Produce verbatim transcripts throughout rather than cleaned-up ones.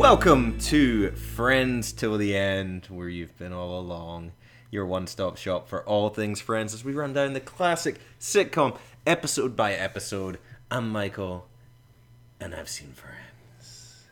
Welcome to Friends Till the End, where you've been all along. Your one-stop shop for all things Friends as we run down the classic sitcom episode by episode. I'm Michael, and I've seen Friends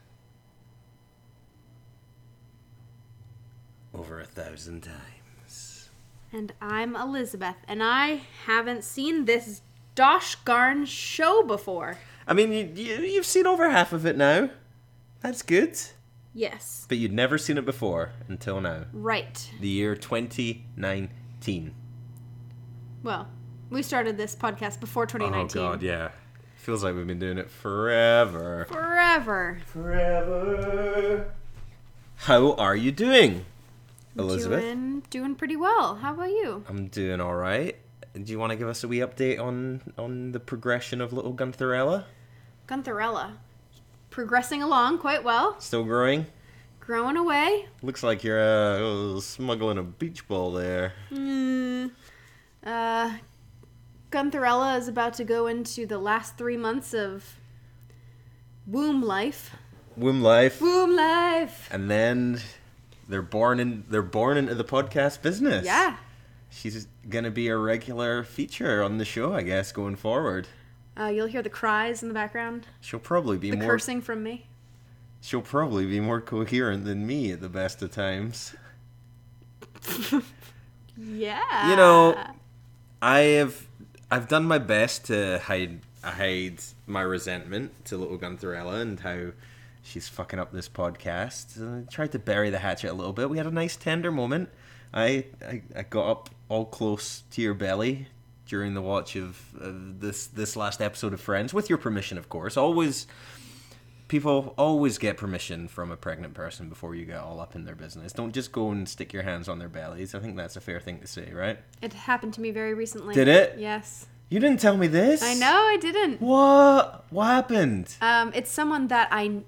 over a thousand times. And I'm Elizabeth, and I haven't seen this dosh garn show before. I mean, you, you, you've seen over half of it now. That's good. Yes. But you'd never seen it before until now. Right. The year twenty nineteen. Well, we started this podcast before twenty nineteen. Oh, God, yeah. Feels like we've been doing it forever. Forever. Forever. How are you doing, Elizabeth? Doing, doing pretty well. How about you? I'm doing all right. Do you want to give us a wee update on, on the progression of little Guntherella? Guntherella. Progressing along quite well. Still growing? Growing away. Looks like you're uh, smuggling a beach ball there. Mm, uh, Guntherella is about to go into the last three months of womb life. Womb life. Womb life. And then they're born in they're born into the podcast business. Yeah. She's gonna be a regular feature on the show, I guess, going forward. Uh, you'll hear the cries in the background. She'll probably be the more cursing from me. She'll probably be more coherent than me at the best of times. Yeah. You know, I have I've done my best to hide hide my resentment to little Guntherella and how she's fucking up this podcast. I tried to bury the hatchet a little bit. We had a nice tender moment. I I, I got up all close to your belly during the watch of uh, this this last episode of Friends, with your permission, of course. Always, people always get permission from a pregnant person before you get all up in their business. Don't just go and stick your hands on their bellies. I think that's a fair thing to say, right? It happened to me very recently. Did it? Yes. You didn't tell me this. I know, I didn't. What? What happened? Um, it's someone that I kn-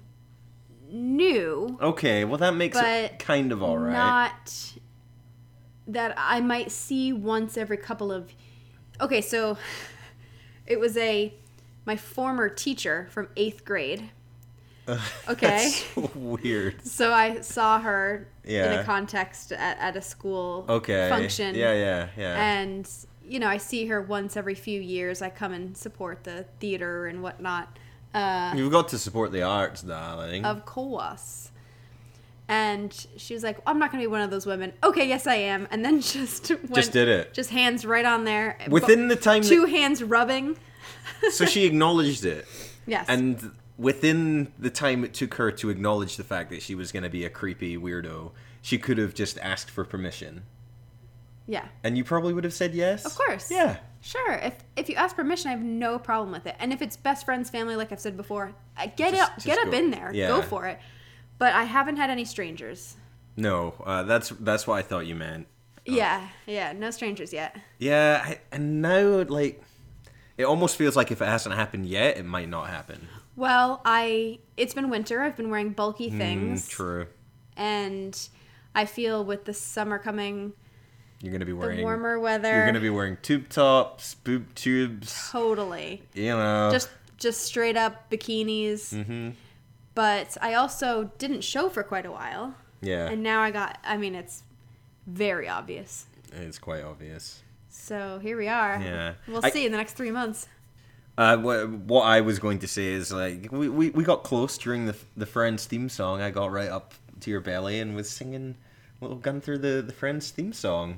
knew. Okay, well that makes it But kind of all right. Not that I might see once every couple of. Okay, so it was a my former teacher from eighth grade. Okay. That's so weird. So I saw her Yeah. in a context at, at a school Okay. function. Yeah, yeah, yeah. And, you know, I see her once every few years. I come and support the theater and whatnot. Uh, You've got to support the arts, darling. of course. And she was like, I'm not going to be one of those women. Okay, yes, I am. And then just went, Just did it. Just hands right on there. Within the time Two that- hands rubbing. So she acknowledged it. Yes. And within the time it took her to acknowledge the fact that she was going to be a creepy weirdo, she could have just asked for permission. Yeah. And you probably would have said yes? Of course. Yeah. Sure. If if you ask permission, I have no problem with it. And if it's best friends, family, like I've said before, uh, get Just- up, just get up go. in there. Yeah. Go for it. But I haven't had any strangers. No, uh, that's that's what I thought you meant. Yeah, yeah, no strangers yet. Yeah, I, and now, like, it almost feels like if it hasn't happened yet, it might not happen. Well, I it's been winter. I've been wearing bulky things. Mm, true. And I feel with the summer coming, You're going to be wearing... the warmer weather. You're going to be wearing tube tops, boob tubes, totally. you know. Just just straight up bikinis. Mm-hmm. But I also didn't show for quite a while. Yeah. And now I got, I mean, it's very obvious. It's quite obvious. So here we are. Yeah. We'll I- see in the next three months. Uh, what, what I was going to say is, like, we, we, we got close during the the Friends theme song. I got right up to your belly and was singing little Gunther the, the Friends theme song.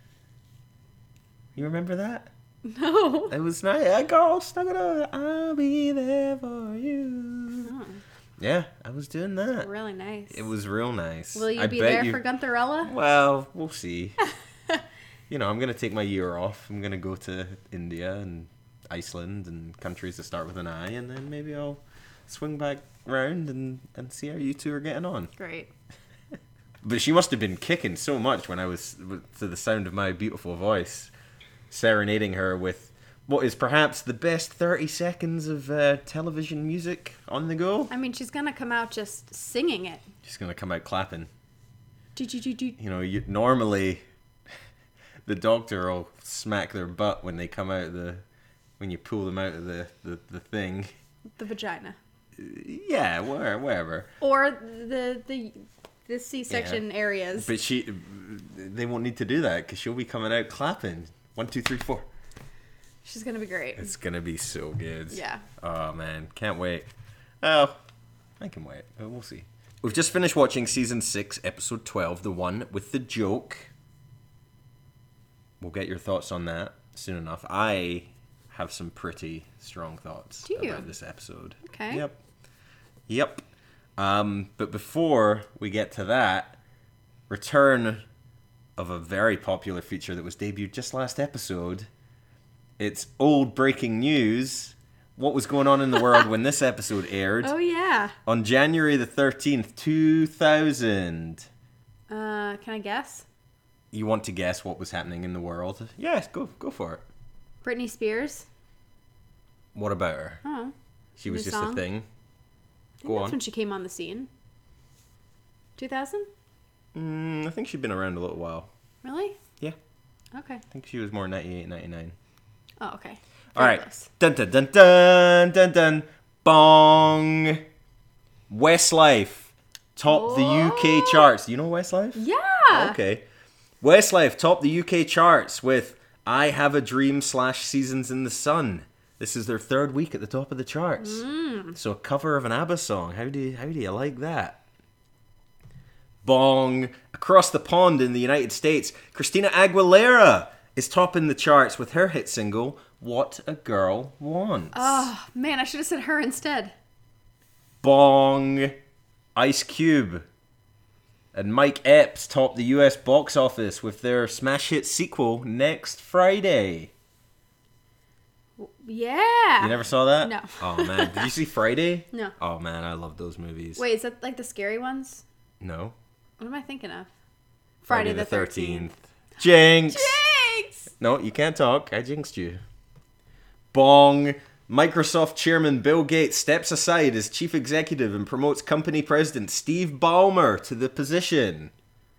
You remember that? No. It was nice. I got stuck it up. I'll be there for you. Oh, Yeah, I was doing that. really nice. It was real nice. Will you I be bet there you... for Guntherella? Well, we'll see. You know, I'm going to take my year off. I'm going to go to India and Iceland and countries that start with an I, and then maybe I'll swing back round and, and see how you two are getting on. Great. But she must have been kicking so much when I was, to the sound of my beautiful voice, serenading her with what is perhaps the best thirty seconds of uh, television music on the go. I mean, she's going to come out just singing it. She's going to come out clapping. Do, do, do, do. You know, you, normally the doctor will smack their butt when they come out of the, when you pull them out of the, the, the thing. The vagina. yeah, where, wherever. Or the the the C-section Yeah. areas. But she, they won't need to do that because she'll be coming out clapping. One, two, three, four. She's gonna be great. It's gonna be so good. Yeah. Oh man, can't wait. Oh, I can wait. But we'll see. We've just finished watching season six, episode twelve, the one with the joke. We'll get your thoughts on that soon enough. I have some pretty strong thoughts Do you? about this episode. Okay. Yep. Yep. Um, but before we get to that, return of a very popular feature that was debuted just last episode. It's old breaking news. What was going on in the world when this episode aired? Oh yeah. On January the thirteenth, two thousand. Uh, can I guess? You want to guess what was happening in the world? Yes, go go for it. Britney Spears. What about her? Oh. She was New just a song? thing. I think Go that's on. when she came on the scene. two thousand? Mm, I think she'd been around a little while. Really? Yeah, Okay. I think she was more ninety-eight, ninety-nine. Oh, okay. All Very right. close. Dun dun dun dun dun dun. Bong. Westlife topped the U K Oh. charts. You know Westlife? Yeah. Okay. Westlife topped the U K charts with I Have a Dream slash Seasons in the Sun. This is their third week at the top of the charts. Mm. So a cover of an ABBA song. How do you, how do you like that? Bong. Across the pond in the United States, Christina Aguilera is topping the charts with her hit single, What a Girl Wants. Oh, man, I should have said her instead. Bong. Ice Cube and Mike Epps topped the U S box office with their smash hit sequel, Next Friday. Yeah. You never saw that? No. Oh, man. Did you see Friday? No. Oh, man, I love those movies. Wait, is that like the scary ones? No. What am I thinking of? Friday, the thirteenth. Jinx. Jinx! No, you can't talk. I jinxed you. Bong. Microsoft chairman Bill Gates steps aside as chief executive and promotes company president Steve Ballmer to the position.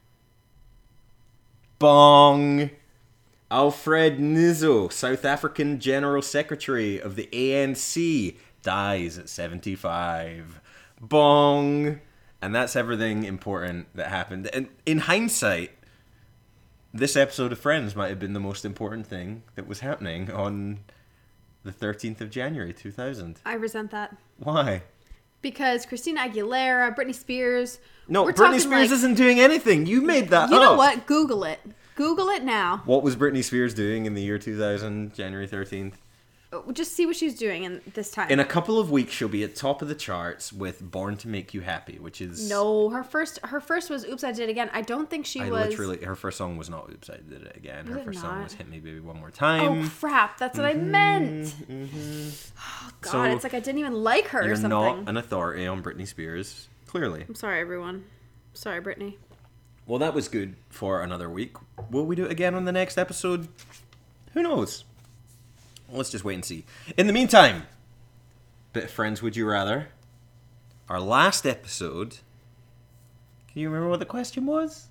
Bong. Alfred Nizzo, South African General Secretary of the A N C, dies at seventy-five. Bong. And that's everything important that happened. And in hindsight, this episode of Friends might have been the most important thing that was happening on the thirteenth of January, two thousand. I resent that. Why? Because Christina Aguilera, Britney Spears. No, we're Britney talking Spears like- isn't doing anything. You made that You up. know what? Google it. Google it now. What was Britney Spears doing in the year two thousand, January thirteenth? Just see what she's doing in this time. In a couple of weeks, she'll be at top of the charts with "Born to Make You Happy," which is no, her first her first was "Oops, I Did It Again." I don't think she I was. literally her first song was not "Oops, I Did It Again." Was Her it first song not? was "Hit Me, Baby, One More Time." Oh crap! That's what I meant. Mm-hmm. Oh god, So, it's like I didn't even like her or You're something. not an authority on Britney Spears, clearly. I'm sorry, everyone. Sorry, Brittany. Well, that was good for another week. Will we do it again on the next episode? Who knows? Let's just wait and see. In the meantime, bit of Friends Would You Rather. Our last episode. Can you remember what the question was?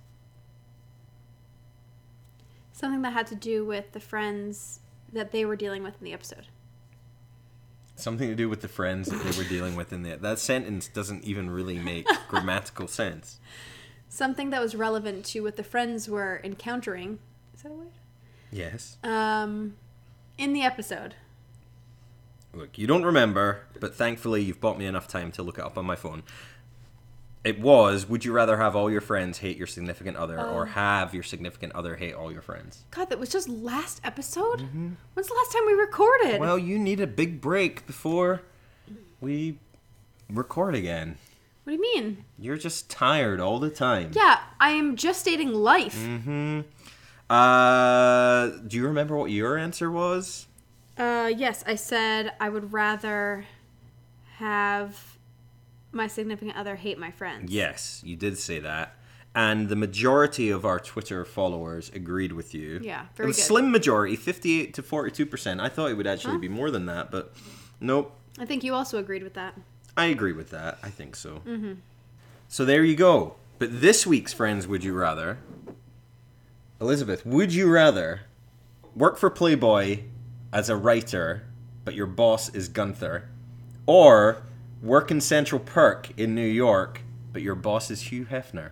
Something that had to do with the friends that they were dealing with in the episode. Something to do with the friends that they were dealing with in the... That sentence doesn't even really make grammatical sense. Something that was relevant to what the friends were encountering. Is that a word? Yes. Um, in the episode. Look, you don't remember, but thankfully you've bought me enough time to look it up on my phone. It was, would you rather have all your friends hate your significant other Oh. or have your significant other hate all your friends? God, that was just last episode? When's the last time we recorded? Well, you need a big break before we record again. What do you mean? You're just tired all the time. Yeah, I am gestating life. Mm-hmm. Uh, do you remember what your answer was? Uh, yes, I said I would rather have my significant other hate my friends. Yes, you did say that. And the majority of our Twitter followers agreed with you. Yeah, It very was good. slim majority, fifty-eight to forty-two percent. I thought it would actually Huh? be more than that, but nope. I think you also agreed with that. I agree with that. I think so. Mm-hmm. So there you go. But this week's Friends Would You Rather... Elizabeth, would you rather work for Playboy as a writer, but your boss is Gunther, or Work in Central Perk in New York, but your boss is Hugh Hefner.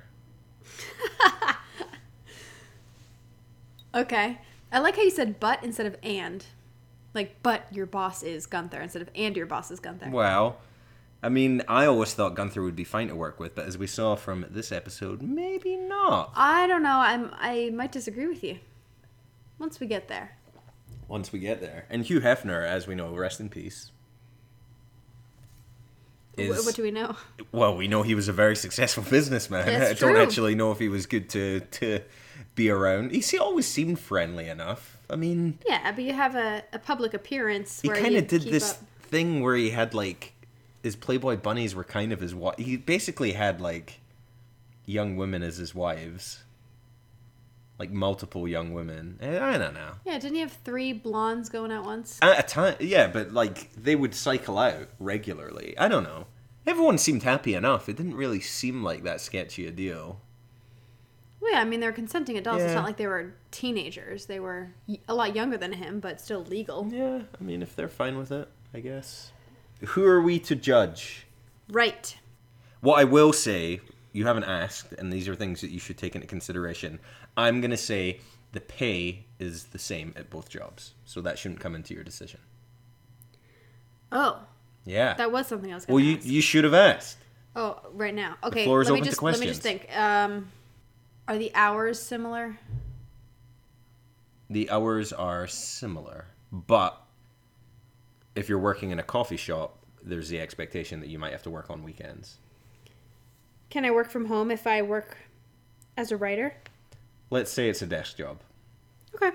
Okay. I like how you said but instead of and. Like, but your boss is Gunther instead of and your boss is Gunther. Well, I mean, I always thought Gunther would be fine to work with, but as we saw from this episode, maybe not. I don't know. I'm. I might disagree with you. Once we get there. Once we get there. And Hugh Hefner, as we know, rest in peace. Is, Wh- what do we know? Well, we know he was a very successful businessman. That's I don't true. actually know if he was good to, to be around. He he always seemed friendly enough. I mean... Yeah, but you have a, a public appearance He where kind you of did keep this up. thing where he had, like... His Playboy bunnies were kind of his... Wa- he basically had, like, young women as his wives. Like, multiple young women. Eh, I don't know. Yeah, didn't you have three blondes going at once? At a time, yeah, but like they would cycle out regularly. I don't know. Everyone seemed happy enough. It didn't really seem like that sketchy a deal. Well, yeah, I mean, they're consenting adults. It's Yeah. not like they were teenagers. They were y- a lot younger than him, but still legal. Yeah, I mean, if they're fine with it, I guess. Who are we to judge? Right. What I will say, you haven't asked, and these are things that you should take into consideration. I'm gonna say the pay is the same at both jobs, so that shouldn't come into your decision. Oh, Yeah. that was something I was going well, to you ask. you should have asked. Oh, right now. Okay, floor is let me open to just let me just questions. think. Um, are the hours similar? The hours are similar, but if you're working in a coffee shop, there's the expectation that you might have to work on weekends. Can I work from home if I work as a writer? Let's say it's a desk job. Okay.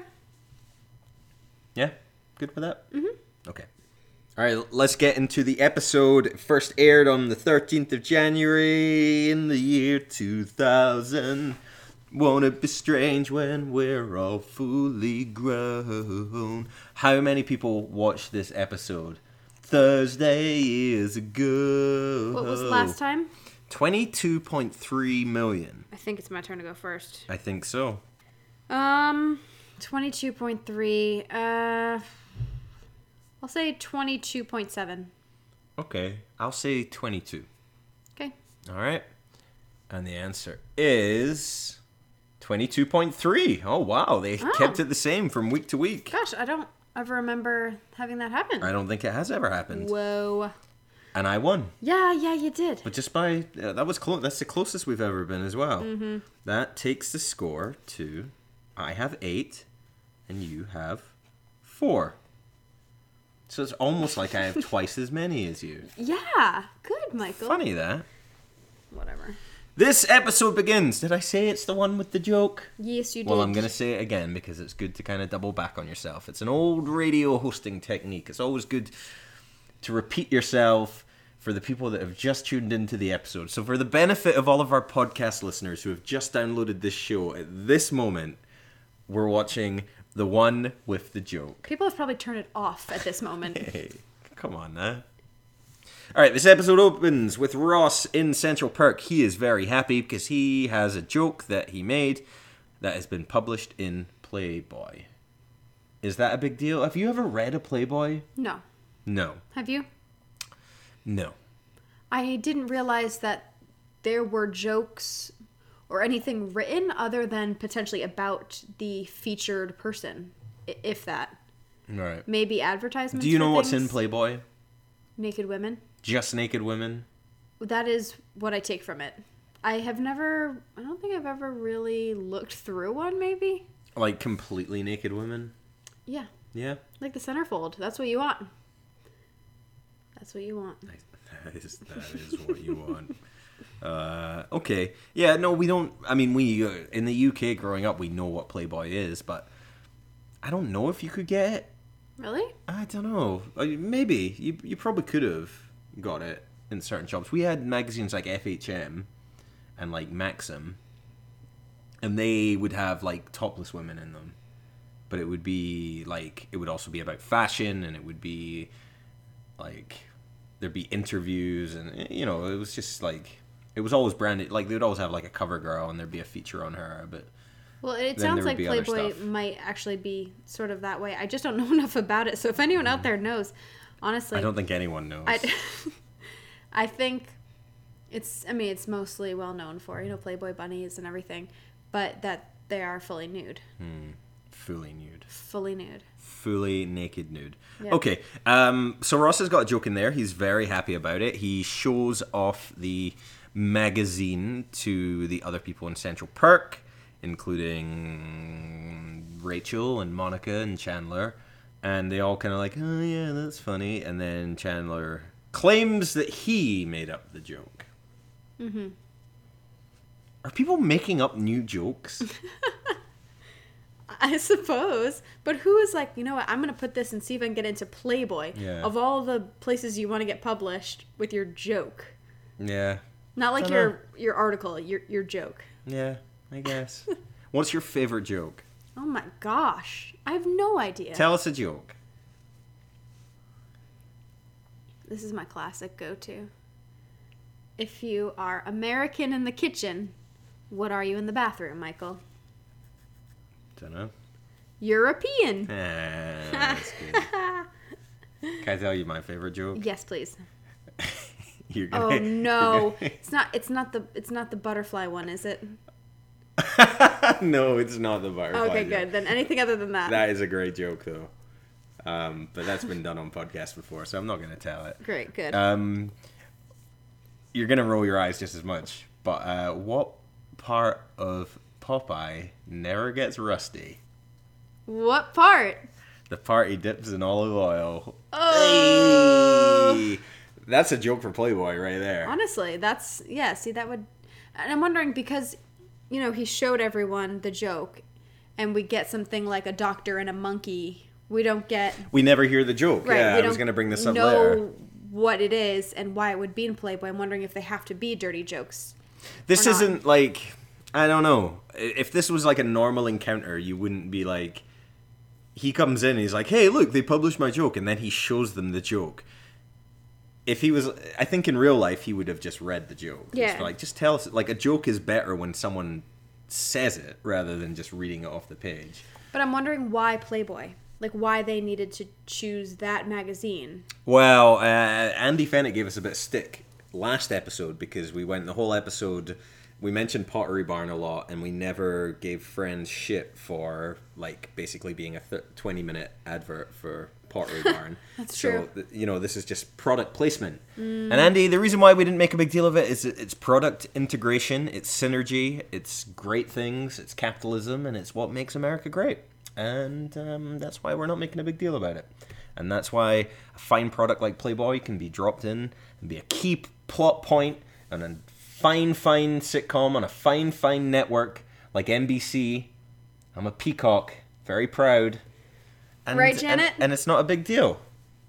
Yeah? Good with that? Mm-hmm. Okay. All right, let's get into the episode. It first aired on the thirteenth of January in the year two thousand. Won't it be strange when we're all fully grown? How many people watched this episode? Thursday is ago. What was last time? twenty-two point three million. I think it's my turn to go first. I think so. Um, twenty-two point three. Uh, I'll say twenty-two point seven. Okay, I'll say twenty-two. Okay. All right. And the answer is twenty-two point three. Oh, wow. They Oh. kept it the same from week to week. Gosh, I don't ever remember having that happen. I don't think it has ever happened. Whoa. And I won. Yeah, yeah, you did. But just by, uh, that was close. That's the closest we've ever been as well. Mm-hmm. That takes the score to, I have eight, and you have four. So it's almost like I have twice as many as you. Yeah. Good, Michael. Funny that. Whatever. This episode begins. Did I say it's the one with the joke? Yes, you did. Well, I'm going to say it again because it's good to kind of double back on yourself. It's an old radio hosting technique. It's always good to repeat yourself for the people that have just tuned into the episode. So for the benefit of all of our podcast listeners who have just downloaded this show, at this moment, we're watching the one with the joke. People have probably turned it off at this moment. Hey, come on now. All right, this episode opens with Ross in Central Perk. He is very happy because he has a joke that he made that has been published in Playboy. Is that a big deal? Have you ever read a Playboy? No. No. Have you? No. I didn't realize that there were jokes or anything written other than potentially about the featured person, i- if that. All right. Maybe advertisements. Do you for know what's in things. Playboy? Naked women. Just naked women? That is what I take from it. I have never, I don't think I've ever really looked through one, maybe? Like completely naked women? Yeah. Yeah. Like the centerfold. That's what you want. That's what you want. That is, that is what you want. Uh, okay. Yeah, no, we don't. I mean, we, uh, in the U K growing up, we know what Playboy is, but I don't know if you could get it. Really? I don't know. Uh, Maybe. You, you probably could have got it in certain shops. We had magazines like F H M and like Maxim, and they would have like topless women in them. But it would be like, it would also be about fashion, and it would be like, there'd be interviews, and you know, it was just like, it was always branded, like they would always have like a cover girl and there'd be a feature on her, but Well, it Then there sounds would like be other Playboy stuff. might actually be sort of that way. I just don't know enough about it. So if anyone out there knows, honestly, I don't think anyone knows. I, I think it's, I mean, it's mostly well known for, you know, Playboy bunnies and everything, but that they are fully nude. Hmm. Fully nude. Fully nude. Fully naked nude. Yep. Okay, um, so Ross has got a joke in there. He's very happy about it. He shows off the magazine to the other people in Central Perk, including Rachel and Monica and Chandler. And they all kind of like, oh yeah, that's funny. And then Chandler claims that he made up the joke. Mm-hmm. Are people making up new jokes? I suppose. But who is like, you know what, I'm going to put this and see if I can get into Playboy. Yeah. Of all the places you want to get published with your joke. Yeah. Not like Dunno. your your article, your your joke. Yeah, I guess. What's your favorite joke? Oh my gosh. I have no idea. Tell us a joke. This is my classic go-to. If you are American in the kitchen, what are you in the bathroom, Michael? Dunno. European. Ah, that's good. Can I tell you my favorite joke? Yes, please. You're gonna, Oh no. you're It's not it's not the it's not the butterfly one, is it? gonna- no, it's not the butterfly Okay, joke. good. Then anything other than that. That is a great joke, though. Um, but that's been done on podcasts before, so I'm not going to tell it. Great, good. Um, you're going to roll your eyes just as much. But uh, what part of Popeye never gets rusty? What part? The part he dips in olive oil. Oh. Hey! That's a joke for Playboy right there. Honestly, that's yeah, see that would and I'm wondering because you know, he showed everyone the joke and we get something like a doctor and a monkey. We don't get We never hear the joke. right, yeah, we I was don't going to bring this up know later. what it is and why it would be in Playboy. I'm wondering if they have to be dirty jokes. This or not. isn't like, I don't know. If this was like a normal encounter, you wouldn't be like, he comes in and he's like, hey, look, they published my joke. And then he shows them the joke. If he was, I think in real life, he would have just read the joke. Yeah. Just like, just tell us, like a joke is better when someone says it rather than just reading it off the page. But I'm wondering why Playboy? Like why they needed to choose that magazine. Well, uh, Andy Fennett gave us a bit of stick last episode because we went the whole episode, we mentioned Pottery Barn a lot and we never gave Friends shit for like basically being a th- twenty minute advert for Pottery Barn. That's so, true. th- you know, this is just product placement. Mm. And Andy, the reason why we didn't make a big deal of it is that it's product integration, it's synergy, it's great things, it's capitalism, and it's what makes America great. And um, that's why we're not making a big deal about it. And that's why a fine product like Playboy can be dropped in and be a key plot point on a fine, fine sitcom on a fine, fine network like N B C. I'm a peacock, very proud. And, Right, Janet? And, and it's not a big deal.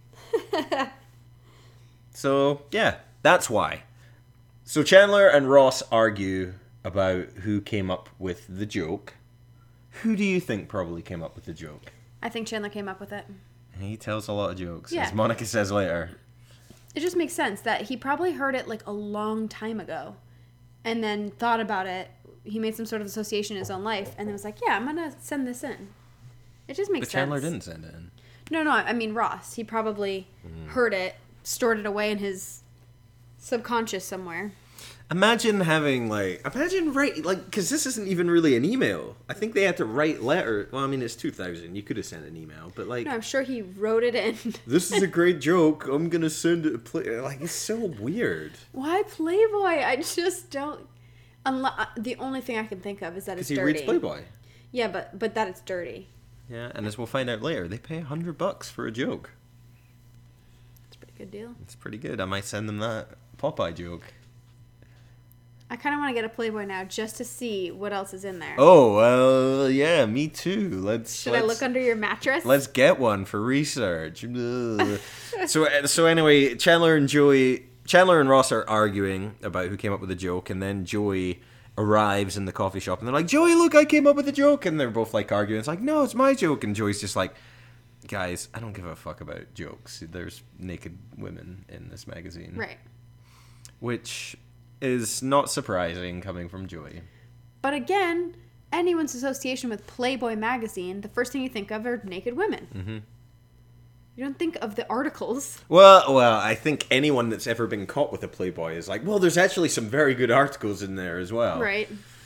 So, yeah, that's why. So Chandler and Ross argue about who came up with the joke. Who do you think probably came up with the joke? I think Chandler came up with it. He tells a lot of jokes, Yeah. as Monica says later. It just makes sense that he probably heard it like a long time ago and then thought about it. He made some sort of association in his own life and then was like, yeah, I'm going to send this in. It just makes But sense. Chandler didn't send it in. No, no, I mean Ross. He probably Mm. heard it, stored it away in his subconscious somewhere. Imagine having, like, imagine write, like, because this isn't even really an email. I think they had to write letter. Well, I mean, it's two thousand. You could have sent an email, but, like, No, I'm sure he wrote it in. this is a great joke. I'm going to send it. Play. Like, it's so weird. Why Playboy? I just don't. Unless, the only thing I can think of is that it's Because he dirty. reads Playboy. Yeah, but but that it's dirty. Yeah, and as we'll find out later, they pay a hundred bucks for a joke. It's a pretty good deal. It's pretty good. I might send them that Popeye joke. I kind of want to get a Playboy now just to see what else is in there. Oh, well, yeah, me too. Let's. Should let's, I look under your mattress? Let's get one for research. Ugh. so, so anyway, Chandler and Joey, Chandler and Ross are arguing about who came up with the joke, and then Joey arrives in the coffee shop, and they're like, "Joey, look, I came up with the joke," and they're both like arguing. It's like, "No, it's my joke," and Joey's just like, "Guys, I don't give a fuck about jokes. There's naked women in this magazine," Right. which is not surprising coming from Joey. But again, anyone's association with Playboy magazine, the first thing you think of are naked women. Mm-hmm. You don't think of the articles. Well, well, I think anyone that's ever been caught with a Playboy is like, well, there's actually some very good articles in there as well. Right.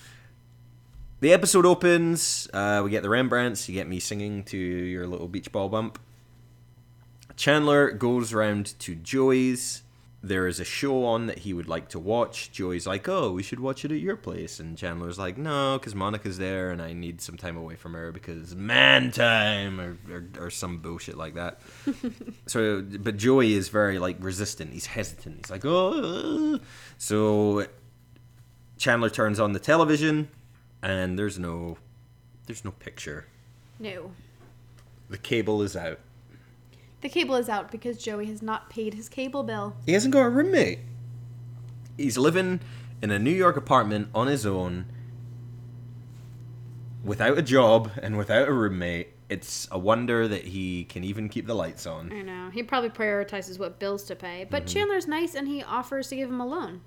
The episode opens. Uh, we get the Rembrandts. You get me singing to your little beach ball bump. Chandler goes round to Joey's. There is a show on that he would like to watch. Joey's like, oh, we should watch it at your place. And Chandler's like, no, because Monica's there and I need some time away from her because man time or, or, or some bullshit like that. So, but Joey is very, like, resistant. He's hesitant. He's like, oh. So Chandler turns on the television and there's no, there's no picture. No. The cable is out. The cable is out because Joey has not paid his cable bill. He hasn't got a roommate. He's living in a New York apartment on his own, without a job and without a roommate. It's a wonder that he can even keep the lights on. I know. He probably prioritizes what bills to pay. But mm-hmm. Chandler's nice and he offers to give him a loan.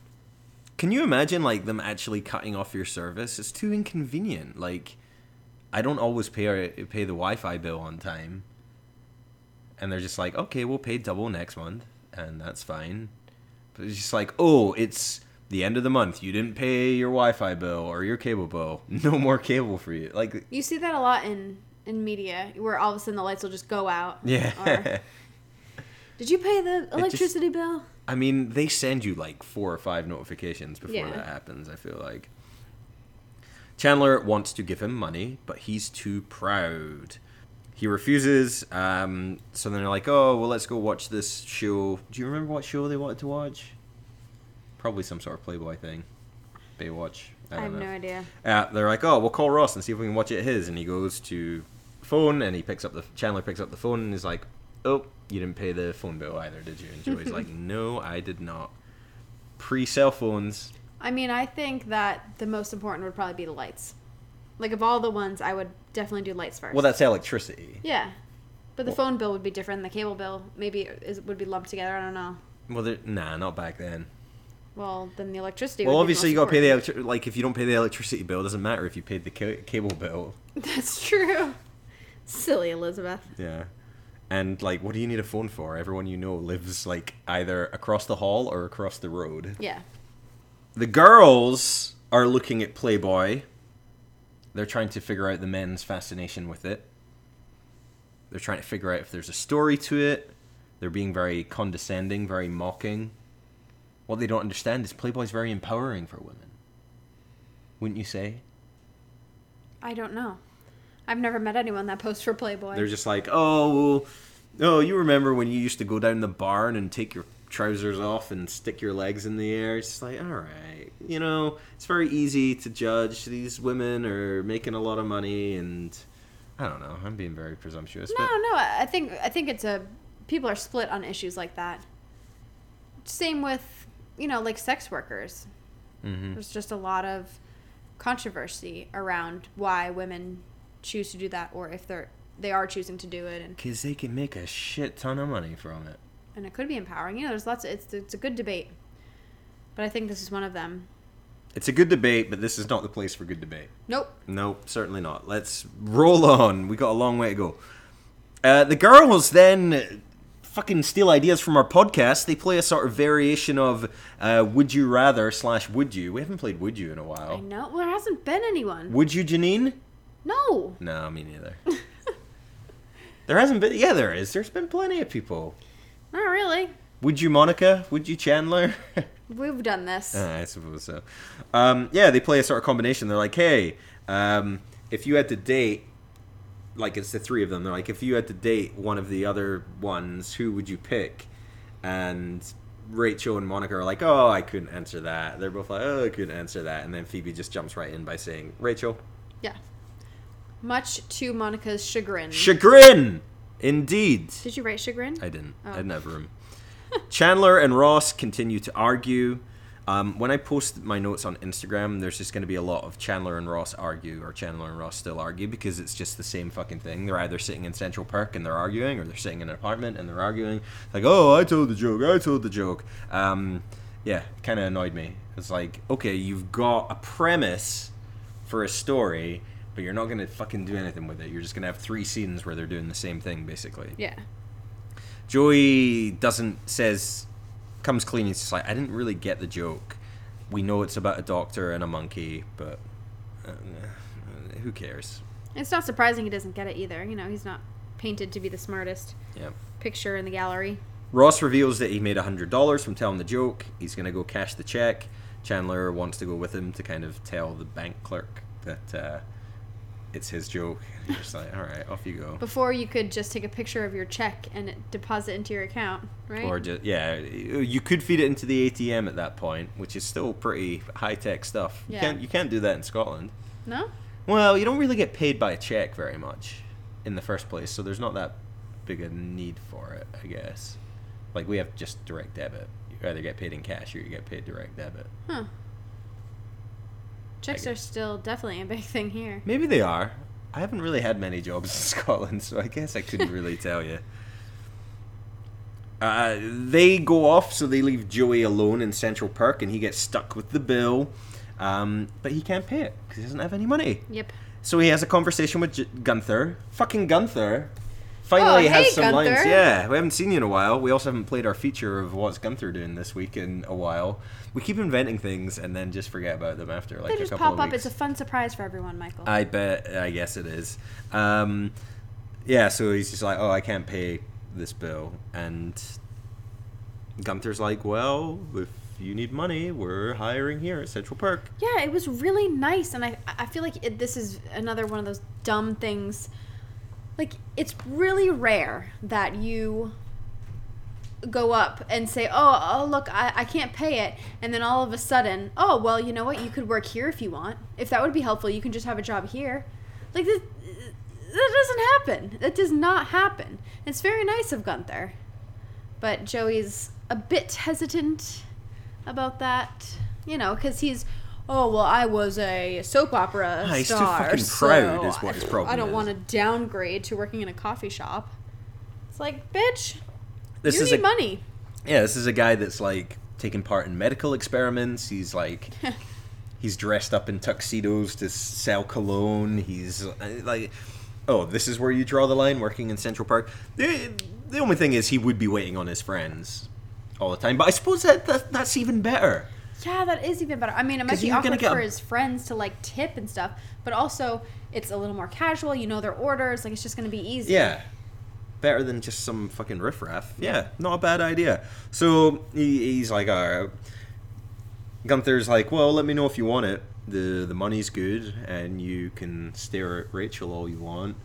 Can you imagine, like, them actually cutting off your service? It's too inconvenient. Like, I don't always pay pay the Wi-Fi bill on time. And they're just like, okay, we'll pay double next month, and that's fine. But it's just like, oh, it's the end of the month. You didn't pay your Wi-Fi bill or your cable bill. No more cable for you. Like, you see that a lot in, in media, where all of a sudden the lights will just go out. Yeah. Or, did you pay the electricity just, bill? I mean, they send you like four or five notifications before yeah. that happens, I feel like. Chandler wants to give him money, but he's too proud. He refuses, um, so then they're like, oh, well, let's go watch this show. Do you remember what show they wanted to watch? Probably some sort of Playboy thing. Baywatch. I, don't I have know. no idea. Uh, they're like, oh, we'll call Ross and see if we can watch it at his. And he goes to phone, and he picks up the, Chandler picks up the phone, and he's like, oh, you didn't pay the phone bill either, did you? And Joey's like, no, I did not. Pre-cell phones. I mean, I think that the most important would probably be the lights. Like, of all the ones, I would definitely do lights first. Well, that's electricity. Yeah. But the well, phone bill would be different. The cable bill maybe is, would be lumped together. I don't know. Well, nah, not back then. Well, then the electricity well, would obviously, be you got to pay the electricity. Like, if you don't pay the electricity bill, it doesn't matter if you paid the ca- cable bill. That's true. Silly Elizabeth. Yeah. And, like, what do you need a phone for? Everyone you know lives, like, either across the hall or across the road. Yeah. The girls are looking at Playboy. They're trying to figure out the men's fascination with it. They're trying to figure out if there's a story to it. They're being very condescending, very mocking. What they don't understand is Playboy's very empowering for women. Wouldn't you say? I don't know. I've never met anyone that posts for Playboy. They're just like, oh, well, oh, you remember when you used to go down the barn and take your trousers off and stick your legs in the air? It's like, all right, you know, it's very easy to judge. These women are making a lot of money, and I don't know, I'm being very presumptuous. No, but no, I think I think it's a people are split on issues like that. Same with, you know, like sex workers. Mm-hmm. There's just a lot of controversy around why women choose to do that, or if they're they are choosing to do it, and because they can make a shit ton of money from it. And it could be empowering. You know, there's lots of, it's it's a good debate. But I think this is one of them. It's a good debate, but this is not the place for good debate. Nope. Nope, certainly not. Let's roll on. We got a long way to go. Uh, the girls then fucking steal ideas from our podcast. They play a sort of variation of uh, Would You Rather slash Would You. We haven't played Would You in a while. I know. Well, there hasn't been anyone. Would you, Janine? No. No, me neither. There hasn't been... Yeah, there is. There's been plenty of people. Not really. Would you, Monica? Would you, Chandler? We've done this. Uh, I suppose so. Um, yeah, they play a sort of combination. They're like, hey, um, if you had to date... Like, it's the three of them. They're like, if you had to date one of the other ones, who would you pick? And Rachel and Monica are like, oh, I couldn't answer that. They're both like, oh, I couldn't answer that. And then Phoebe just jumps right in by saying, Rachel. Yeah. Much to Monica's chagrin. Chagrin! Indeed. Did you write chagrin? I didn't. Oh. I didn't have room. Chandler and Ross continue to argue. Um, when I post my notes on Instagram, there's just going to be a lot of Chandler and Ross argue, or Chandler and Ross still argue, because it's just the same fucking thing. They're either sitting in Central Park and they're arguing, or they're sitting in an apartment and they're arguing. Like, oh, I told the joke, I told the joke. Um, yeah, kind of annoyed me. It's like, okay, you've got a premise for a story, but you're not going to fucking do anything with it. You're just going to have three scenes where they're doing the same thing, basically. Yeah. Joey doesn't, says, comes clean. He's just like, I didn't really get the joke. We know it's about a doctor and a monkey, but uh, who cares? It's not surprising he doesn't get it either. You know, he's not painted to be the smartest Yeah. picture in the gallery. Ross reveals that he made one hundred dollars from telling the joke. He's going to go cash the check. Chandler wants to go with him to kind of tell the bank clerk that uh, it's his joke. He's just like, all right, off you go. Before you could just take a picture of your check and it deposit into your account, right? Or just, yeah, you could feed it into the A T M at that point, which is still pretty high-tech stuff. You Yeah. can't you can't do that in Scotland. No? Well, you don't really get paid by a check very much in the first place, so there's not that big a need for it, I guess. Like, we have just direct debit. You either get paid in cash or you get paid direct debit. Huh. Checks I are guess. still definitely a big thing here. Maybe they are. I haven't really had many jobs in Scotland, so I guess I couldn't really tell you. Uh, they go off, so they leave Joey alone in Central Perk, and he gets stuck with the bill. Um, but he can't pay it because he doesn't have any money. Yep. So he has a conversation with J- Gunther. Fucking Gunther. Finally Oh, has hey, some lines. Gunther. Yeah, we haven't seen you in a while. We also haven't played our feature of what's Gunther doing this week in a while. We keep inventing things and then just forget about them after like They a just couple pop of up. weeks. It's a fun surprise for everyone, Michael. I bet. I guess it is. Um, yeah, so he's just like, oh, I can't pay this bill. And Gunther's like, well, if you need money, we're hiring here at Central Perk. Yeah, it was really nice, and I I feel like it, this is another one of those dumb things. Like, it's really rare that you go up and say, oh, oh look, I, I can't pay it, and then all of a sudden, oh, well, you know what, you could work here if you want. If that would be helpful, you can just have a job here. Like, this, that doesn't happen. That does not happen. It's very nice of Gunther, but Joey's a bit hesitant about that, you know, because he's, oh, well, I was a soap opera Ah, he's too star, fucking so proud is what his problem I don't is. want to downgrade to working in a coffee shop. It's like, bitch, This you is need a money. yeah. This is a guy that's like taking part in medical experiments. He's like he's dressed up in tuxedos to sell cologne. He's uh, like, oh, this is where you draw the line. Working in Central Park. The, the only thing is, he would be waiting on his friends all the time. But I suppose that, that that's even better. Yeah, that is even better. I mean, it might 'Cause be you're gonna awkward get for a- his friends to, like, tip and stuff, but also it's a little more casual. You know their orders. Like, it's just going to be easy. Yeah. Better than just some fucking riffraff. Yeah, not a bad idea. So he, he's like, all right. Gunther's like, well, let me know if you want it. The the money's good, and you can stare at Rachel all you want.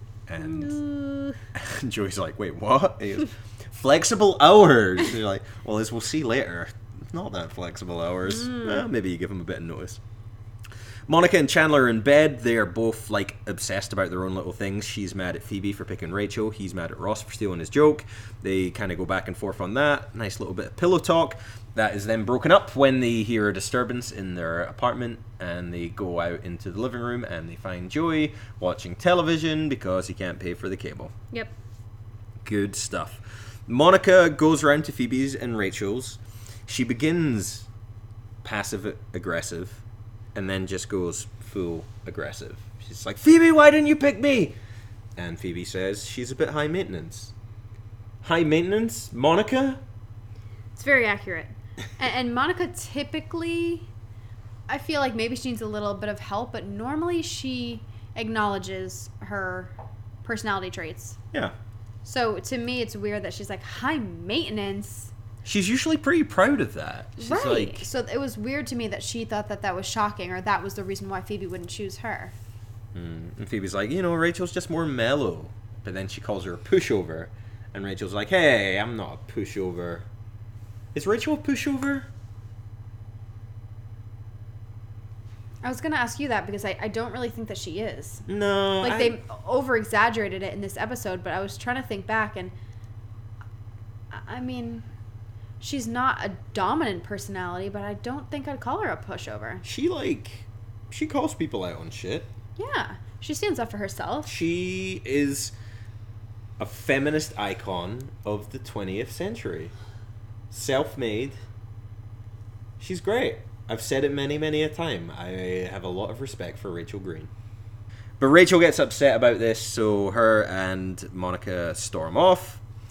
And Uh, Joey's like, wait, what? And he goes, flexible hours. And you're like, well, as we'll see later, not that flexible hours. Well, maybe you give him a bit of notice. Monica and Chandler are in bed. They are both, like, obsessed about their own little things. She's mad at Phoebe for picking Rachel. He's mad at Ross for stealing his joke. They kind of go back and forth on that. Nice little bit of pillow talk. That is then broken up when they hear a disturbance in their apartment, and they go out into the living room, and they find Joey watching television because he can't pay for the cable. yep. Good stuff. Monica goes around to Phoebe's and Rachel's. She begins passive-aggressive, and then just goes full aggressive. She's like, Phoebe, why didn't you pick me? And Phoebe says she's a bit high maintenance. High maintenance? Monica? It's very accurate. and, and Monica typically, I feel like maybe she needs a little bit of help, but normally she acknowledges her personality traits. Yeah. So to me, it's weird that she's like, high maintenance. She's usually pretty proud of that. She's Right. like, So it was weird to me that she thought that that was shocking, or that was the reason why Phoebe wouldn't choose her. mm. And Phoebe's like, you know, Rachel's just more mellow. But then she calls her a pushover. And Rachel's like, hey, I'm not a pushover. Is Rachel a pushover? I was going to ask you that because I, I don't really think that she is. No. Like, I- they over-exaggerated it in this episode, but I was trying to think back, and I- I mean, she's not a dominant personality, but I don't think I'd call her a pushover. She, like, she calls people out on shit. Yeah, she stands up for herself. She is a feminist icon of the twentieth century. Self-made. She's great. I've said it many, many a time. I have a lot of respect for Rachel Green. But Rachel gets upset about this, so her and Monica storm off.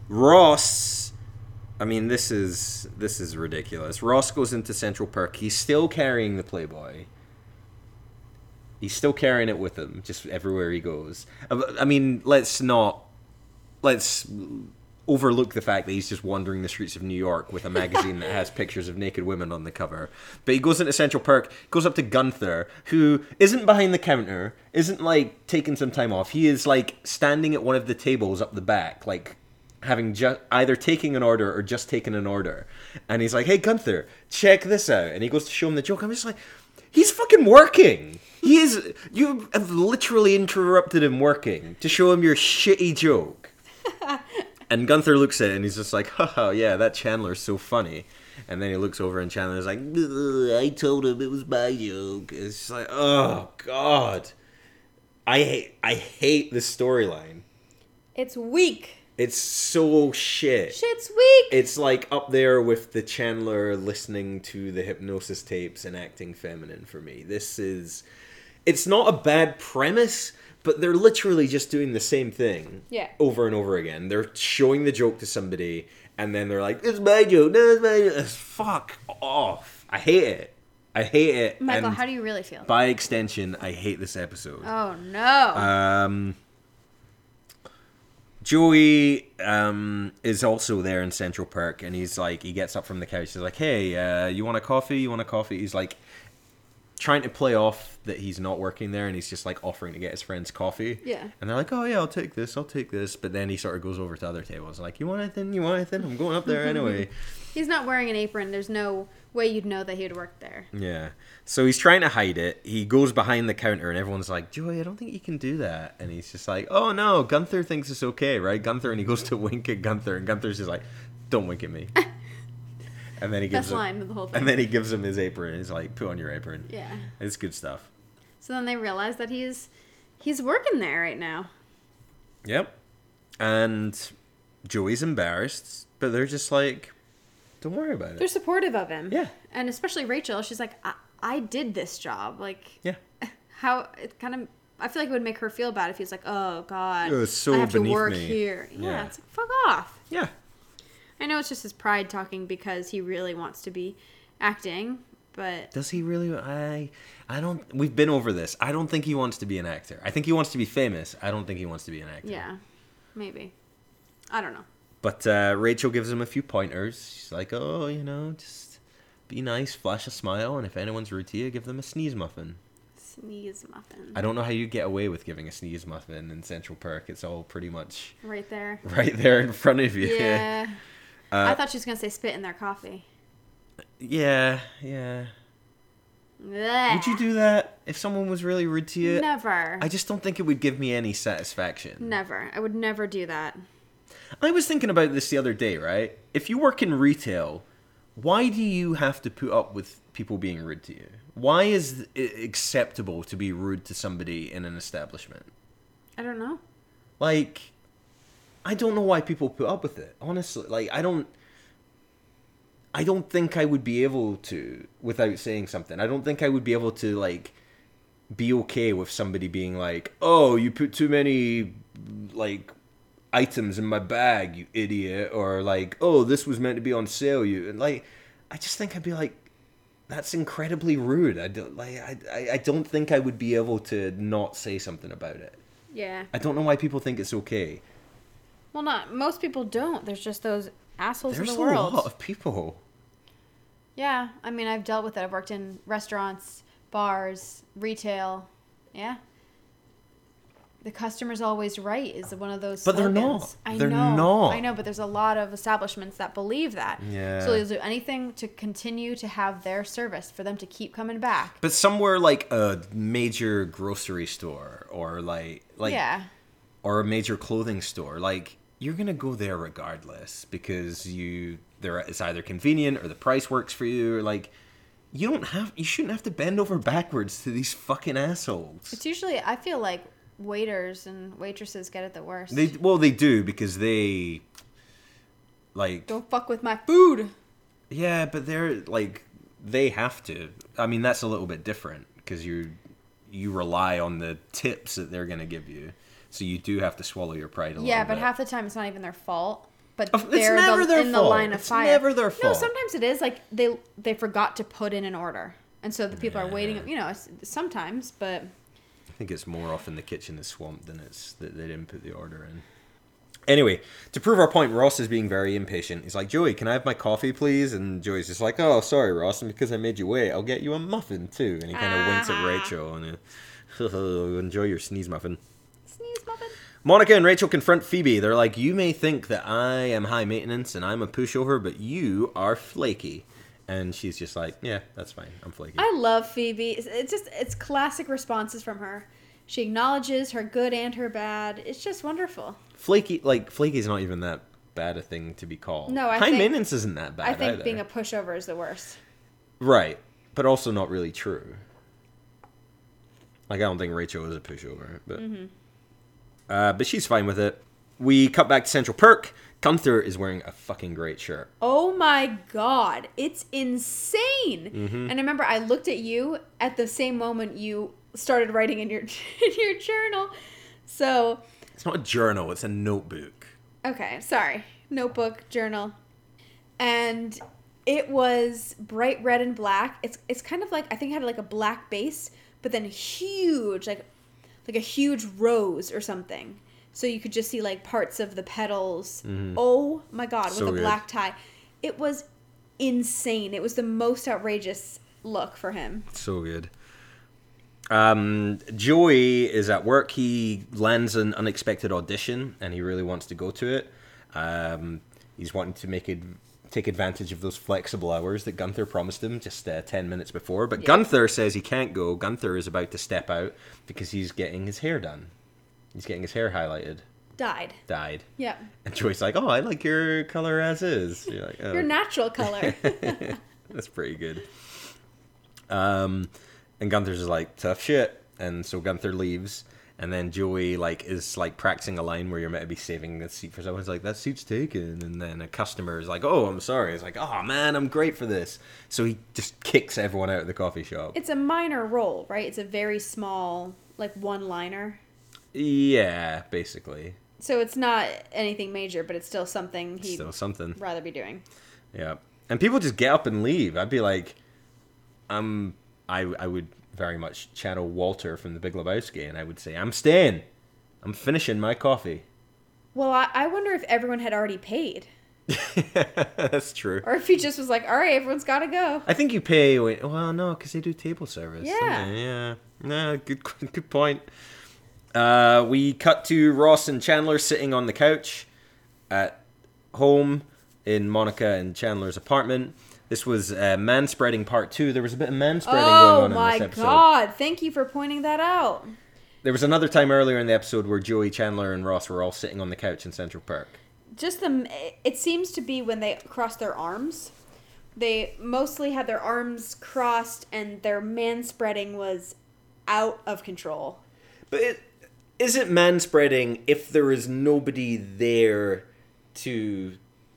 Ross, I mean, this is this is ridiculous. Ross goes into Central Perk. He's still carrying the Playboy. He's still carrying it with him, just everywhere he goes. I mean, let's not let's overlook the fact that he's just wandering the streets of New York with a magazine that has pictures of naked women on the cover. But he goes into Central Perk, goes up to Gunther, who isn't behind the counter, isn't like taking some time off. He is like standing at one of the tables up the back, like having just either taking an order or just taken an order. And he's like, "Hey Gunther, check this out." And he goes to show him the joke. I'm just like, he's fucking working. He is. You have literally interrupted him working to show him your shitty joke. And Gunther looks at it and he's just like, haha, yeah, that Chandler's so funny. And then he looks over and Chandler's like, I told him it was my joke. It's just like, oh, God. I hate, I hate this storyline. It's weak. It's so shit. Shit's weak. It's like up there with the Chandler listening to the hypnosis tapes and acting feminine for me. This is... It's not a bad premise, but they're literally just doing the same thing yeah. over and over again. They're showing the joke to somebody, and then they're like, it's my joke, no, it's my joke. Fuck off. I hate it. I hate it. Michael, and how do you really feel? By extension, I hate this episode. Oh, no. Um... Joey um, is also there in Central Perk, and he's like, he gets up from the couch. He's like, hey, uh, you want a coffee? You want a coffee? He's like, trying to play off that he's not working there, and he's just like offering to get his friends coffee. Yeah. And they're like, oh yeah, I'll take this, I'll take this. But then he sort of goes over to other tables, like, you want anything? You want anything? I'm going up there anyway. He's not wearing an apron. There's no way you'd know that he'd work there. Yeah. So he's trying to hide it. He goes behind the counter, and everyone's like, Joey, I don't think you can do that. And he's just like, oh no, Gunther thinks it's okay, right? Gunther, and he goes to wink at Gunther, and Gunther's just like, don't wink at me. And then he gives Best him, line of the whole thing. and then he gives him his apron, and he's like, put on your apron. Yeah. It's good stuff. So then they realize that he's he's working there right now. Yep. And Joey's embarrassed, but they're just like, don't worry about it. They're supportive of him. Yeah. And especially Rachel, she's like, I, I did this job. Like, yeah. How it kind of, I feel like it would make her feel bad if he was like, oh God, It was so I have to beneath work me. here. Yeah, Yeah. it's like, fuck off. Yeah. I know it's just his pride talking because he really wants to be acting, but Does he really? I I don't. We've been over this. I don't think he wants to be an actor. I think he wants to be famous. I don't think he wants to be an actor. yeah, maybe. I don't know. But uh, Rachel gives him a few pointers. She's like, oh, you know, just be nice, flash a smile, and if anyone's rude to you, give them a sneeze muffin. Sneeze muffin. I don't know how you get away with giving a sneeze muffin in Central Perk. It's all pretty much Right there. right there in front of you. Yeah. Uh, I thought she was going to say spit in their coffee. Yeah, yeah. Blech. Would you do that if someone was really rude to you? Never. I just don't think it would give me any satisfaction. Never. I would never do that. I was thinking about this the other day, right? If you work in retail, why do you have to put up with people being rude to you? Why is it acceptable to be rude to somebody in an establishment? I don't know. Like, I don't know why people put up with it. Honestly, like I don't I don't think I would be able to without saying something. I don't think I would be able to like be okay with somebody being like, "Oh, you put too many like items in my bag, you idiot," or like, "Oh, this was meant to be on sale, you." And like I just think I'd be like, that's incredibly rude. I don't like I I I don't think I would be able to not say something about it. Yeah. I don't know why people think it's okay. Well, not most people don't. There's just those assholes There's in the a world. lot of people. Yeah, I mean, I've dealt with it. I've worked in restaurants, bars, retail. Yeah. The customer's always right is one of those But they're slogans. not. I They're know. not. I know, but there's a lot of establishments that believe that. Yeah. So they'll do anything to continue to have their service for them to keep coming back. But somewhere like a major grocery store or like like yeah. or a major clothing store, like you're gonna go there regardless because you there it's either convenient or the price works for you. Or like you don't have you shouldn't have to bend over backwards to these fucking assholes. It's usually, I feel like waiters and waitresses get it the worst. They well they do because they like Don't fuck with my food. yeah, but they're like they have to. I mean that's a little bit different because you you rely on the tips that they're gonna give you, so you do have to swallow your pride a Yeah, little but bit. half the time it's not even their fault. but It's they're never the, their in fault. the line of It's fire. never their No, fault. sometimes it is like they they forgot to put in an order, and so the people are waiting. You know, it's- sometimes, but I think it's more often the kitchen is swamped than it's that they didn't put the order in. Anyway, to prove our point, Ross is being very impatient. He's like, Joey, can I have my coffee, please? And Joey's just like, oh, sorry, Ross, and because I made you wait, I'll get you a muffin, too. And he kind of winks at Rachel, and uh, enjoy your sneeze muffin. sneeze muffin. Monica and Rachel confront Phoebe. They're like, you may think that I am high maintenance and I'm a pushover, but you are flaky. And she's just like, yeah, that's fine. I'm flaky. I love Phoebe. It's, it's just it's classic responses from her. She acknowledges her good and her bad. It's just wonderful. Flaky, like, flaky's not even that bad a thing to be called. No, I high think- maintenance isn't that bad I think either. being a pushover is the worst. Right, but also not really true. Like, I don't think Rachel is a pushover, but Mm-hmm. uh, but she's fine with it. We cut back to Central Perk. Gunther is wearing a fucking great shirt. Oh my god, it's insane. Mm-hmm. And I remember I looked at you at the same moment you started writing in your in your journal. So, It's not a journal; it's a notebook. okay, sorry. Notebook, journal. And it was bright red and black. It's it's kind of like I think it had like a black base, but then huge like like a huge rose or something. So you could just see like parts of the petals. Oh my god, with So a good. black tie. It was insane. It was the most outrageous look for him. So good. Um, Joey is at work. He lands an unexpected audition, and he really wants to go to it. Um, he's wanting to make it take advantage of those flexible hours that Gunther promised him just uh, ten minutes before. But Yeah. Gunther says he can't go. Gunther is about to step out because he's getting his hair done. He's getting his hair highlighted, Died. dyed. Yeah. And Joey's like, "Oh, I like your color as is." You're like, "Oh, Your natural color. that's pretty good." Um, and Gunther's just like, tough shit. And so Gunther leaves, and then Joey like is like practicing a line where you're meant to be saving the seat for someone. He's like, that seat's taken. And then a customer is like, oh, I'm sorry. It's like, oh man, I'm great for this. So he just kicks everyone out of the coffee shop. It's a minor role, right? It's a very small, like one-liner. Yeah, basically. So it's not anything major, but it's still something he'd Still something. rather be doing. Yeah. And people just get up and leave. I'd be like, I'm, I, I would very much channel Walter from The Big Lebowski, and I would say, I'm staying. I'm finishing my coffee. Well, I, I wonder if everyone had already paid. That's true. Or if he just was like, all right, everyone's got to go. I think you pay. When, well, no, because they do table service. Yeah. don't they? Yeah. No, good, good point. Uh, we cut to Ross and Chandler sitting on the couch at home in Monica and Chandler's apartment. This was uh, manspreading part two. There was a bit of manspreading Oh going on my in this episode. god. Thank you for pointing that out. There was another time earlier in the episode where Joey, Chandler, and Ross were all sitting on the couch in Central Park. Just the it seems to be when they cross their arms. They mostly had their arms crossed and their manspreading was out of control. But it, is it manspreading if there is nobody there to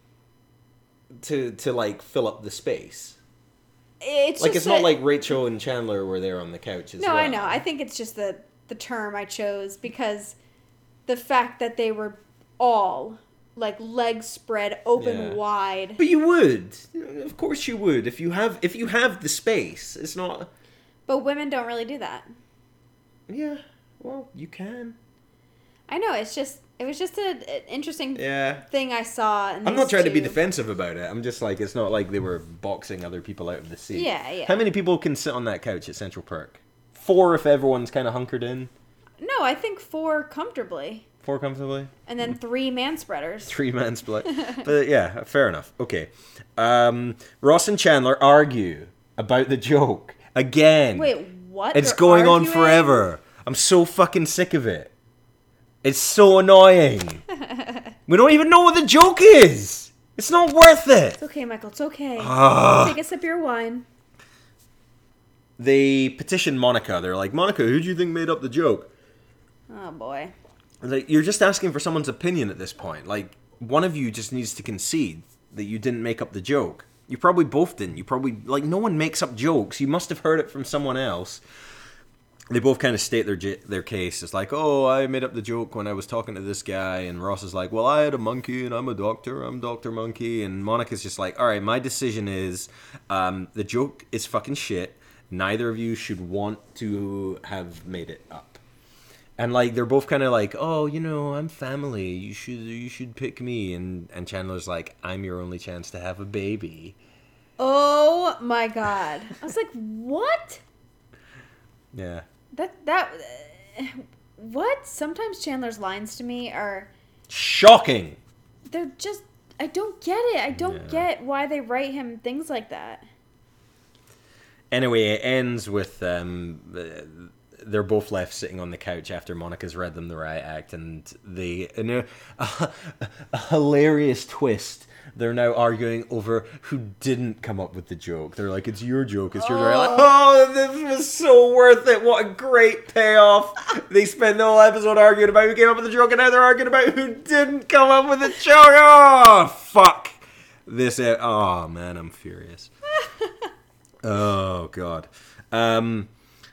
to to like fill up the space? It's Like just it's not that- like Rachel and Chandler were there on the couch as No, well. I know. I think it's just the the term I chose because the fact that they were all like legs spread open Yeah. wide. But you would, of course, you would if you have if you have the space. It's not. But women don't really do that. Yeah, well, you can. I know. It's just it was just a, an interesting Yeah. thing I saw. In I'm not these trying to be two. defensive about it. I'm just like, it's not like they were boxing other people out of the seat. Yeah, yeah. How many people can sit on that couch at Central Park? Four if everyone's kind of hunkered in. No, I think four comfortably, Four comfortably. and then three man spreaders. Three man split. But yeah, fair enough. Okay. Um, Ross and Chandler argue about the joke. Again. Wait, what? It's They're going on arguing? forever. I'm so fucking sick of it. It's so annoying. We don't even know what the joke is. It's not worth it. It's okay, Michael. It's okay. Ah. Take a sip of your wine. They petition Monica. They're like, Monica, who do you think made up the joke? Oh boy. Like, you're just asking for someone's opinion at this point. Like, one of you just needs to concede that you didn't make up the joke. You probably both didn't. You probably, like, no one makes up jokes. You must have heard it from someone else. they both kind of state their j- their case. It's like, oh, I made up the joke when I was talking to this guy, and Ross is like, well, I had a monkey, and I'm a doctor, I'm Doctor Monkey, and Monica's just like, all right, my decision is, um, the joke is fucking shit. Neither of you should want to have made it up. And like they're both kind of like, oh, you know, I'm family. You should you should pick me. And and Chandler's like, I'm your only chance to have a baby. Oh my god! I was like, what? Yeah. That that uh, what? Sometimes Chandler's lines to me are shocking. They're just I don't get it. I don't Yeah. get why they write him things like that. Anyway, it ends with um, they're both left sitting on the couch after Monica's read them the riot act, and they in a, a, a hilarious twist. They're now arguing over who didn't come up with the joke. They're like, it's your joke, it's your joke. They're like, oh, this was so worth it. What a great payoff. They spent the whole episode arguing about who came up with the joke, and now they're arguing about who didn't come up with the joke. Oh, fuck. This, e- oh, man, I'm furious. Oh, God. Um,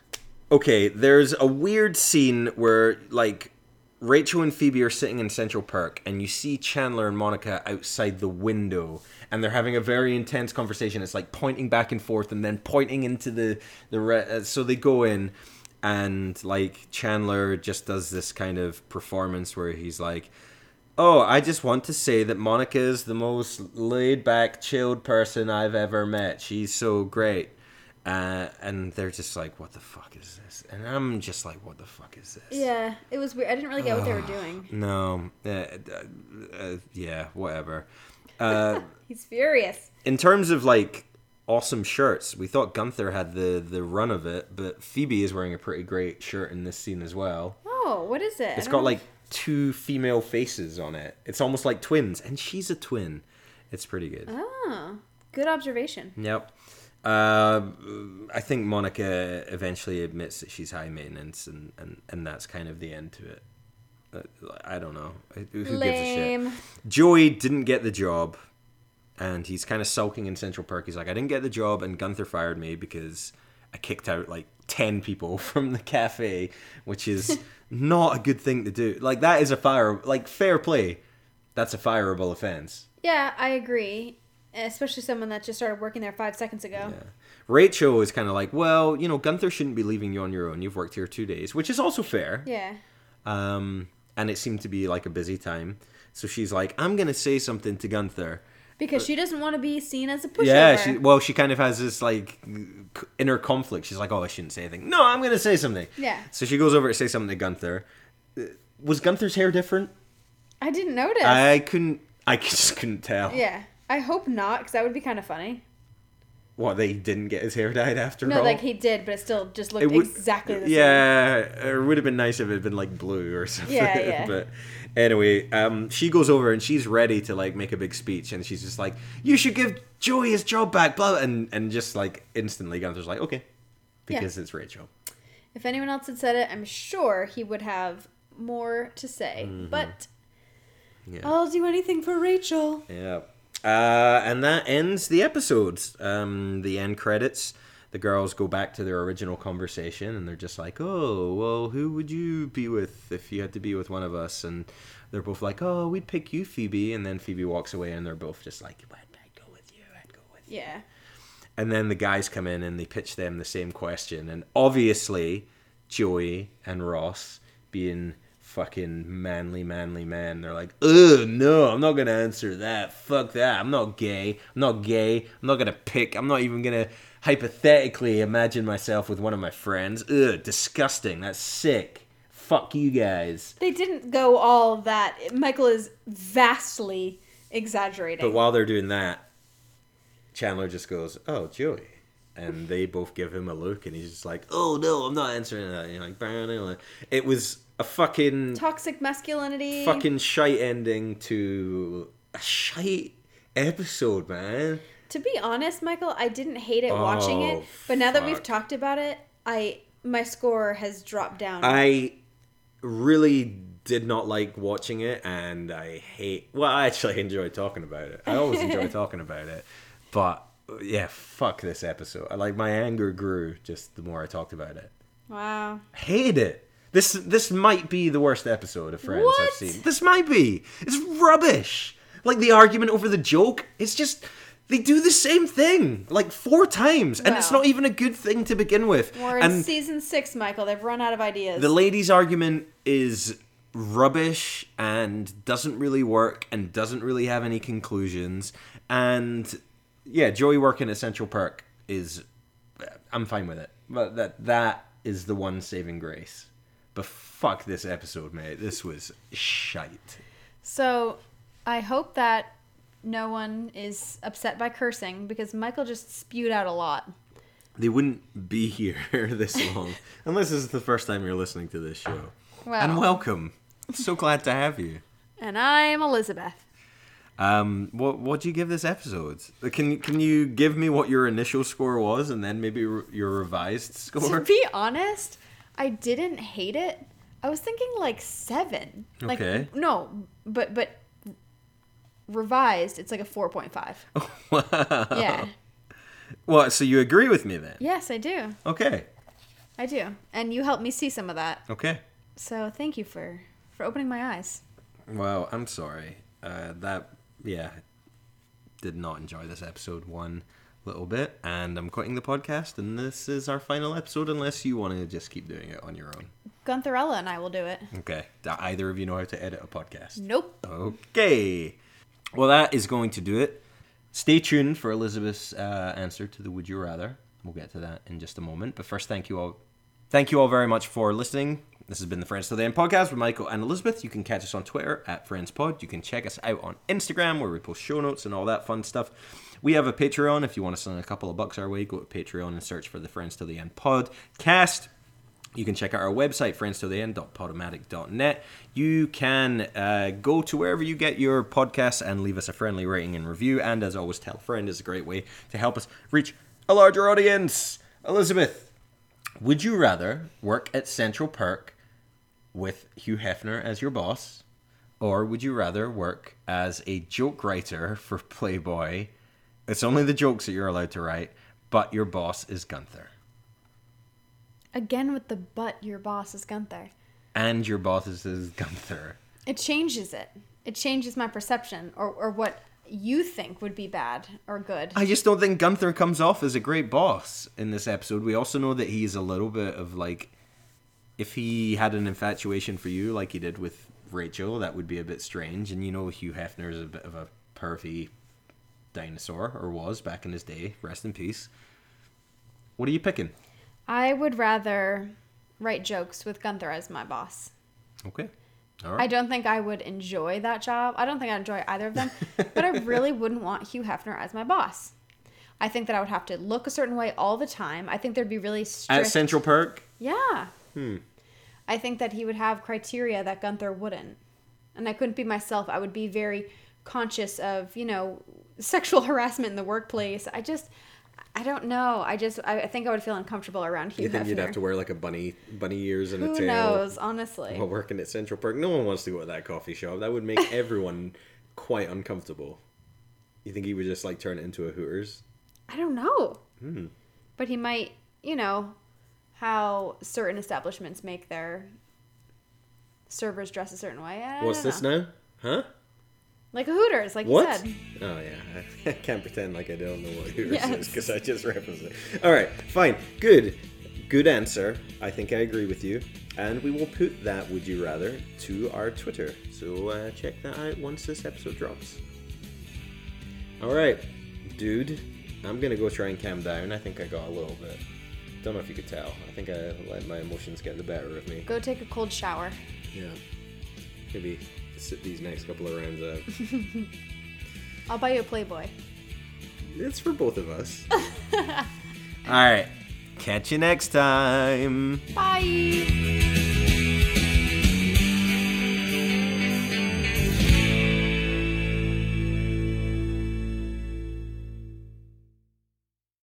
okay, there's a weird scene where, like, Rachel and Phoebe are sitting in Central Park, and you see Chandler and Monica outside the window, and they're having a very intense conversation. It's like pointing back and forth, and then pointing into the the re- uh, so they go in, and like Chandler just does this kind of performance where he's like, "Oh, I just want to say that Monica is the most laid back, chilled person I've ever met. She's so great." Uh, and they're just like, what the fuck is this? And I'm just like, what the fuck is this? Yeah, it was weird. I didn't really get what they were doing. No. Uh, uh, uh, yeah, whatever. Uh, He's furious. in terms of, like, awesome shirts, we thought Gunther had the, the run of it, but Phoebe is wearing a pretty great shirt in this scene as well. Oh, what is it? It's got, like, two female faces on it. It's almost like twins, and she's a twin. It's pretty good. Oh, good observation. Yep. Uh, I think Monica eventually admits that she's high maintenance, and, and, and that's kind of the end to it. Uh, I don't know. Who Lame. gives a shit? Joey didn't get the job, and he's kind of sulking in Central Park. He's like, I didn't get the job, and Gunther fired me because I kicked out like ten people from the cafe, which is not a good thing to do. Like, that is a fire, like, fair play. That's a fireable offense. Yeah, I agree. Especially someone that just started working there five seconds ago. Yeah. Rachel is kind of like, well, you know, Gunther shouldn't be leaving you on your own. You've worked here two days, which is also fair. Yeah. Um, and it seemed to be like a busy time. So she's like, I'm going to say something to Gunther. Because she doesn't want to be seen as a pushover. Yeah, she, well, she kind of has this, like, inner conflict. She's like, oh, I shouldn't say anything. No, I'm going to say something. Yeah. So she goes over to say something to Gunther. Was Gunther's hair different? I didn't notice. I couldn't, I just couldn't tell. Yeah. I hope not, because that would be kind of funny. What, they didn't get his hair dyed after No, all? like he did, but it still just looked It would, exactly the same. yeah, it would have been nice if it had been like blue or something. Yeah, yeah. But anyway, um, she goes over and she's ready to like make a big speech, and she's just like, "You should give Joey his job back," blah, blah. and and just like instantly, Gunther's like, "Okay," because Yeah. it's Rachel. If anyone else had said it, I'm sure he would have more to say. Mm-hmm. But Yeah. I'll do anything for Rachel. Yeah. Uh, and that ends the episode. Um, the end credits. The girls go back to their original conversation, and they're just like, "Oh, well, who would you be with if you had to be with one of us?" And they're both like, "Oh, we'd pick you, Phoebe." And then Phoebe walks away, and they're both just like, "I'd go with you. I'd go with you." Yeah. And then the guys come in, and they pitch them the same question. And obviously, Joey and Ross, being fucking manly, manly man, they're like, ugh, no, I'm not gonna answer that. Fuck that. I'm not gay. I'm not gay. I'm not gonna pick. I'm not even gonna hypothetically imagine myself with one of my friends. Ugh, disgusting. That's sick. Fuck you guys. They didn't go all that. Michael is vastly exaggerating. But while they're doing that, Chandler just goes, oh, Joey. And they both give him a look, and he's just like, oh, no, I'm not answering that. And you're like, "Bah." It was a fucking... Toxic masculinity. Fucking shite ending to a shite episode, man. To be honest, Michael, I didn't hate it Oh, watching it. But now that we've fuck. talked about it, I my score has dropped down. I really did not like watching it, and I hate... Well, I actually enjoy talking about it. I always enjoy talking about it. But, yeah, fuck this episode. Like, my anger grew just the more I talked about it. Wow. Hate it. This this might be the worst episode of Friends What? I've seen. This might be. It's rubbish. Like the argument over the joke, it's just they do the same thing like four times, and it's Wow. not even a good thing to begin with. We're in and season six, Michael. They've run out of ideas. the ladies' argument is rubbish and doesn't really work and doesn't really have any conclusions. And yeah, Joey working at Central Perk is, I'm fine with it. But that that is the one saving grace. But fuck this episode, mate. This was shite. So, I hope that no one is upset by cursing because Michael just spewed out a lot. They wouldn't be here this long unless this is the first time you're listening to this show. Wow. And welcome. So glad to have you. And I'm Elizabeth. Um, what what do you give this episode? Can can you give me what your initial score was, and then maybe re- your revised To score? be honest, I didn't hate it. I was thinking like seven. Like, Okay. no, but but revised, it's like a four point five. Wow. Yeah. Well, so you agree with me then? Yes, I do. Okay. I do. And you helped me see some of that. Okay. So thank you for for opening my eyes. Well, I'm sorry. Uh, that yeah, did not enjoy this episode one little bit, and I'm quitting the podcast. And this is our final episode, unless you want to just keep doing it on your own. Guntherella and I will do it. Okay. Do either of you know how to edit a podcast? Nope. Okay. Well, that is going to do it. Stay tuned for Elizabeth's uh, answer to the Would You Rather. We'll get to that in just a moment. But first, thank you all. Thank you all very much for listening. This has been the Friends Till the End podcast with Michael and Elizabeth. You can catch us on Twitter at FriendsPod. You can check us out on Instagram where we post show notes and all that fun stuff. We have a Patreon. If you want to send a couple of bucks our way, go to Patreon and search for the Friends Till the End podcast. You can check out our website, friends till the end dot podomatic dot net. You can uh, go to wherever you get your podcasts and leave us a friendly rating and review. And as always, tell a friend is a great way to help us reach a larger audience. Elizabeth, would you rather work at Central Perk with Hugh Hefner as your boss, or would you rather work as a joke writer for Playboy? It's only the jokes that you're allowed to write, but your boss is Gunther. Again with the but your boss is Gunther. And your boss is Gunther. It changes it. It changes my perception or, or what you think would be bad or good. I just don't think Gunther comes off as a great boss in this episode. We also know that he's a little bit of like, if he had an infatuation for you like he did with Rachel, that would be a bit strange. And you know Hugh Hefner is a bit of a pervy dinosaur, or was back in his day. Rest in peace. What are you picking? I would rather write jokes with Gunther as my boss. Okay. All I right. don't think I would enjoy that job. I don't think I'd enjoy either of them. But I really wouldn't want Hugh Hefner as my boss. I think that I would have to look a certain way all the time. I think there'd be really strict... At Central Perk? Yeah. Hmm. I think that he would have criteria that Gunther wouldn't. And I couldn't be myself. I would be very conscious of, you know, sexual harassment in the workplace. I just... I don't know. I just, I I think I would feel uncomfortable around Hugh You think Hefner. you'd have to wear like a bunny bunny ears and Who a tail knows, honestly. while working at Central Park? No one wants to go to that coffee shop. That would make everyone quite uncomfortable. You think he would just like turn it into a Hooters? I don't know. Hmm. But he might, you know, how certain establishments make their servers dress a certain way. I What's don't this know. now? Huh? Like a Hooters, like What? you said. Oh yeah, I can't pretend like I don't know what Hooters Yes. is because I just referenced it. All right, fine, good, good answer. I think I agree with you, and we will put that "Would you rather" to our Twitter. So uh, check that out once this episode drops. All right, dude, I'm gonna go try and calm down. I think I got a little bit. Don't know if you could tell. I think I let my emotions get the better of me. Go take a cold shower. Yeah, maybe sit these next couple of rounds out. I'll buy you a Playboy. It's for both of us. All right. Catch you next time. Bye.